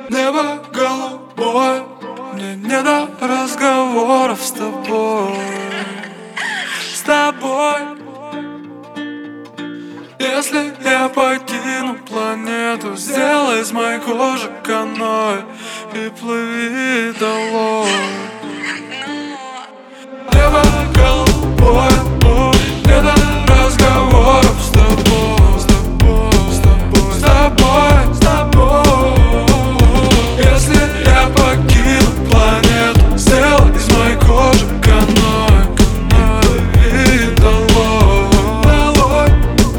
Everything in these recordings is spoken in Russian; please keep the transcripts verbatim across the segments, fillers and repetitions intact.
Небо голубое, мне не до разговоров с тобой, с тобой. Если я покину планету, сделай из моей кожи каноэ и плыви долой. Небо голубое, не до разговоров с тобой, с тобой, с тобой, с тобой, с тобой. Если я покину планету, сделай из моей кожи каноэ и плыви долой, долой.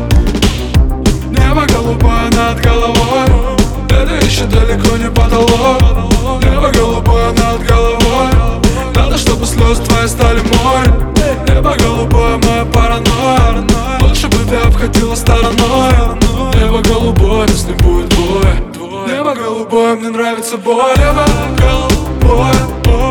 Небо голубое над головой, это еще далеко не потолок. Небо голубое над головой, надо, чтобы слезы твои стали морем. Небо голубое, моя паранойя, лучше бы ты обходила стороной. Небо голубое, но с ним будет боя. Небо голубое, мне нравится бой. Небо голубое,